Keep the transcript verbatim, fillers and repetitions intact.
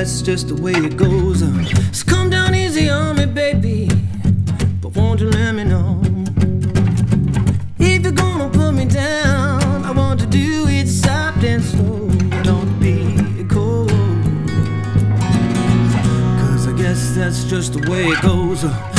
that's just the way it goes. Uh, so come down easy on me, baby, but won't you let me know if you're gonna put me down? I want to do it soft and slow. Don't be cold, 'cause I guess that's just the way it goes. Uh,